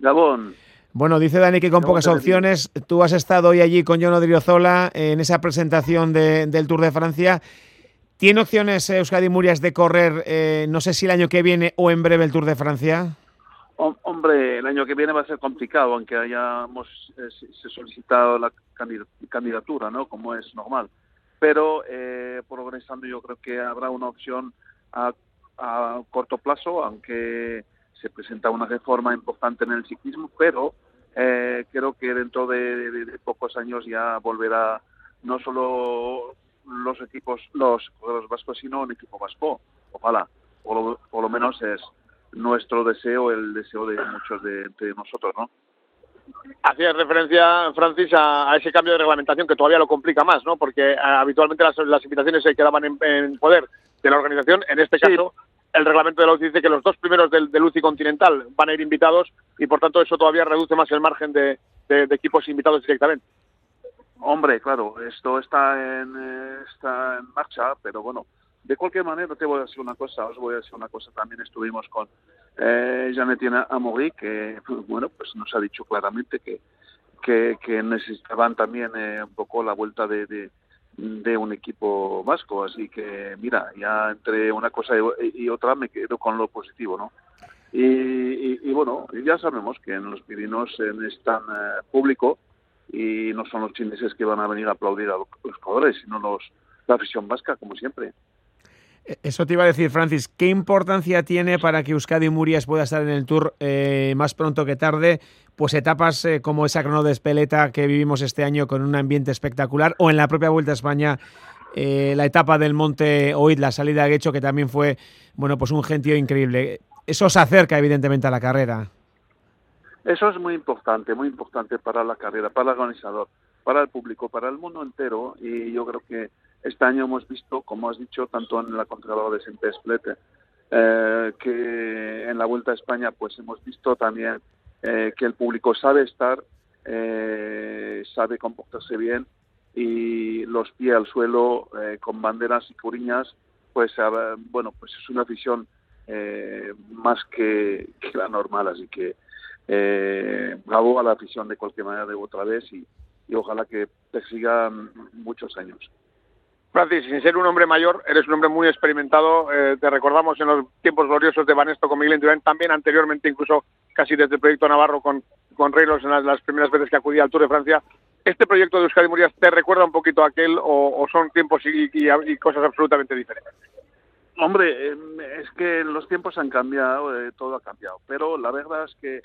Gabón. Bueno, dice Dani que con pocas opciones. Tú has estado hoy allí con Jon Odriozola en esa presentación del Tour de Francia. ¿Tiene opciones Euskadi Murias de correr, no sé si el año que viene o en breve, el Tour de Francia? Hombre, el año que viene va a ser complicado, aunque hayamos solicitado la candidatura, ¿no? Como es normal. Pero progresando yo creo que habrá una opción a corto plazo, aunque se presenta una reforma importante en el ciclismo, pero creo que dentro de pocos años ya volverá no solo los corredores vascos, sino un equipo vasco. Ojalá, por lo menos es nuestro deseo, el deseo de muchos de nosotros, ¿no? Hacías referencia, Francis, a ese cambio de reglamentación que todavía lo complica más, ¿no? Porque habitualmente las invitaciones se quedaban en poder de la organización. En este caso, el reglamento de la UCI dice que los dos primeros del UCI Continental van a ir invitados y, por tanto, eso todavía reduce más el margen de equipos invitados directamente. Hombre, claro, esto está en marcha, pero bueno, de cualquier manera os voy a decir una cosa. También estuvimos con Jean-Étienne Amaury, que bueno, pues nos ha dicho claramente que necesitaban también un poco la vuelta de un equipo vasco, así que mira, ya entre una cosa y otra me quedo con lo positivo, ¿no? Y bueno, ya sabemos que en los Pirineos están público y no son los chineses que van a venir a aplaudir a los jugadores, sino la afición vasca, como siempre. Eso te iba a decir, Francis, ¿qué importancia tiene para que Euskadi Murias pueda estar en el Tour más pronto que tarde? Pues etapas como esa crono de Espeleta que vivimos este año con un ambiente espectacular, o en la propia Vuelta a España, la etapa del Monte Oid, la salida a Guecho, que también fue, bueno, pues un gentío increíble. Eso se acerca evidentemente a la carrera. Eso es muy importante para la carrera, para el organizador, para el público, para el mundo entero, y yo creo que este año hemos visto, como has dicho, tanto en la contrarreloj de Saint-Espeleta que en la Vuelta a España, pues hemos visto también que el público sabe estar, sabe comportarse bien, y los pies al suelo con banderas y curiñas, pues bueno, pues es una afición más que la normal, así que bravo a la afición de cualquier manera de otra vez, y ojalá que te sigan muchos años. Francis, sin ser un hombre mayor, eres un hombre muy experimentado. Te recordamos en los tiempos gloriosos de Banesto con Miguel Indurain, también anteriormente, incluso casi desde el proyecto Navarro con Reynolds en las primeras veces que acudía al Tour de Francia. ¿Este proyecto de Euskadi Murias te recuerda un poquito a aquel o son tiempos y cosas absolutamente diferentes? Hombre, es que los tiempos han cambiado, todo ha cambiado, pero la verdad es que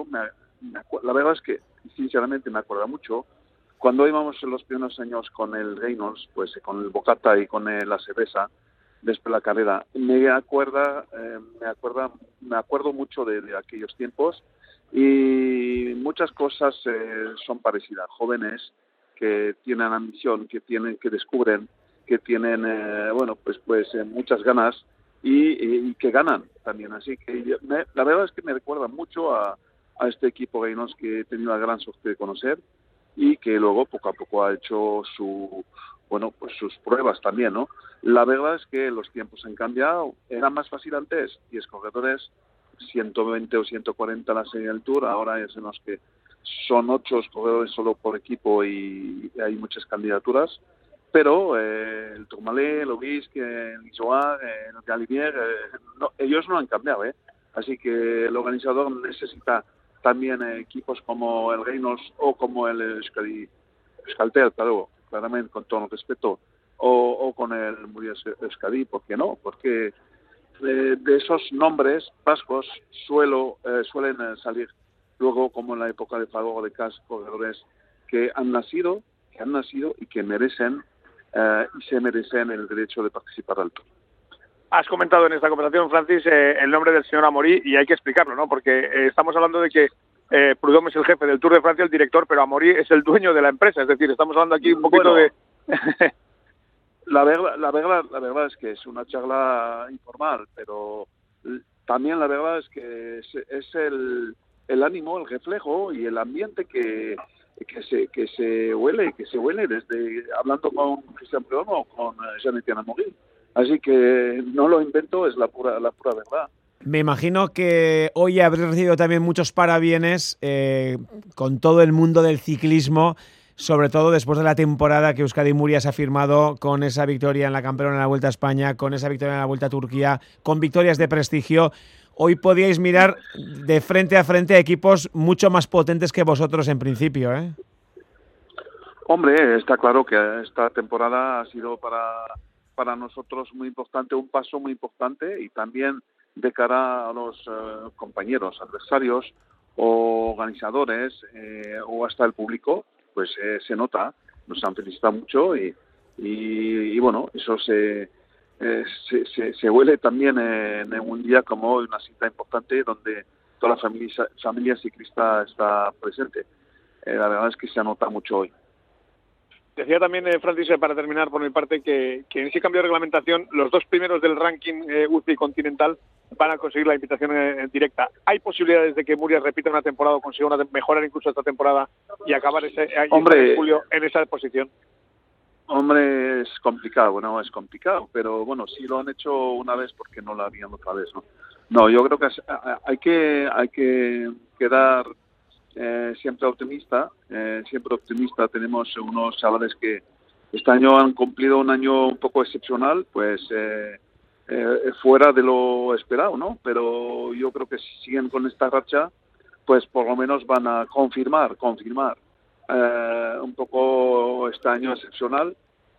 sinceramente me acuerdo mucho cuando íbamos en los primeros años con el Reynolds, pues con el Bocata y con la cerveza después de la carrera. Me acuerdo mucho de aquellos tiempos, y muchas cosas son parecidas. Jóvenes que tienen ambición, que descubren, que tienen muchas ganas y que ganan también. Así que la verdad es que me recuerda mucho a este equipo Reynolds que he tenido la gran suerte de conocer, y que luego poco a poco ha hecho sus pruebas también, ¿no? La verdad es que los tiempos han cambiado. Era más fácil antes, 10 corredores, 120 o 140 la serie del Tour. Ahora es en los que son 8 corredores solo por equipo y hay muchas candidaturas. Pero el Tourmalet, el Obisque, el Isoar, el Galibier, ellos no han cambiado, ¿eh? Así que el organizador necesita también equipos como el Reynolds o como el Euskaltel, claro, claramente con todo el respeto, o con el Murias Euskadi. ¿Por qué no? Porque de esos nombres vascos suelen salir luego, como en la época de Fagor de Cas, corredores que han nacido y que merecen y se merecen el derecho de participar al Tour. Has comentado en esta conversación, Francis, el nombre del señor Amaury, y hay que explicarlo, ¿no? Porque estamos hablando de que Prudhomme es el jefe del Tour de Francia, el director, pero Amaury es el dueño de la empresa. Es decir, estamos hablando aquí un poquito de... La verdad es que es una charla informal, pero también la verdad es que es el ánimo, el reflejo y el ambiente que se huele desde hablando con Cristian Prudhomme o con Jean-Étienne Amaury. Así que no lo invento, es la pura verdad. Me imagino que hoy habréis recibido también muchos parabienes con todo el mundo del ciclismo, sobre todo después de la temporada que Euskadi Murias ha firmado con esa victoria en la Campeona en la Vuelta a España, con esa victoria en la Vuelta a Turquía, con victorias de prestigio. Hoy podíais mirar de frente a frente a equipos mucho más potentes que vosotros en principio, ¿eh? Hombre, está claro que esta temporada ha sido para nosotros muy importante, un paso muy importante, y también de cara a los compañeros, adversarios o organizadores o hasta el público, pues se nota, nos han felicitado mucho y bueno, eso se huele también en un día como hoy, una cita importante donde toda la familia ciclista está presente. La verdad es que se nota mucho hoy. Decía también, Francis, para terminar por mi parte, que en ese cambio de reglamentación los 2 primeros del ranking UCI continental van a conseguir la invitación directa. ¿Hay posibilidades de que Murias repita una temporada o consiga mejorar incluso esta temporada y acabar en julio en esa posición? Hombre, es complicado, es complicado, pero bueno, si lo han hecho una vez, ¿por qué no lo harían otra vez, no? No, yo creo que hay que quedar siempre optimista. Tenemos unos chavales que este año han cumplido un año un poco excepcional, pues fuera de lo esperado, ¿no? Pero yo creo que si siguen con esta racha, pues por lo menos van a confirmar un poco este año excepcional,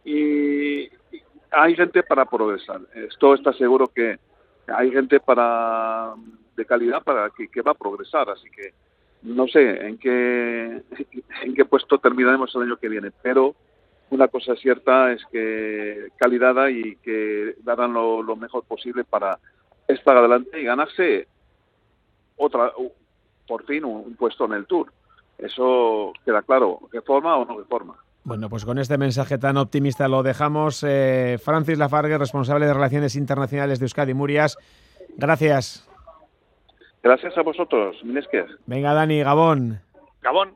y hay gente para progresar. Esto está seguro que hay gente de calidad para que va a progresar, así que no sé en qué puesto terminaremos el año que viene, pero una cosa cierta es que calidad hay y que darán lo mejor posible para estar adelante y ganarse por fin un puesto en el Tour. Eso queda claro, ¿qué forma o no qué forma? Bueno, pues con este mensaje tan optimista lo dejamos. Francis Lafargue, responsable de Relaciones Internacionales de Euskadi Murias. Gracias. Gracias a vosotros, Minesker. Venga, Dani, Gabón. Gabón.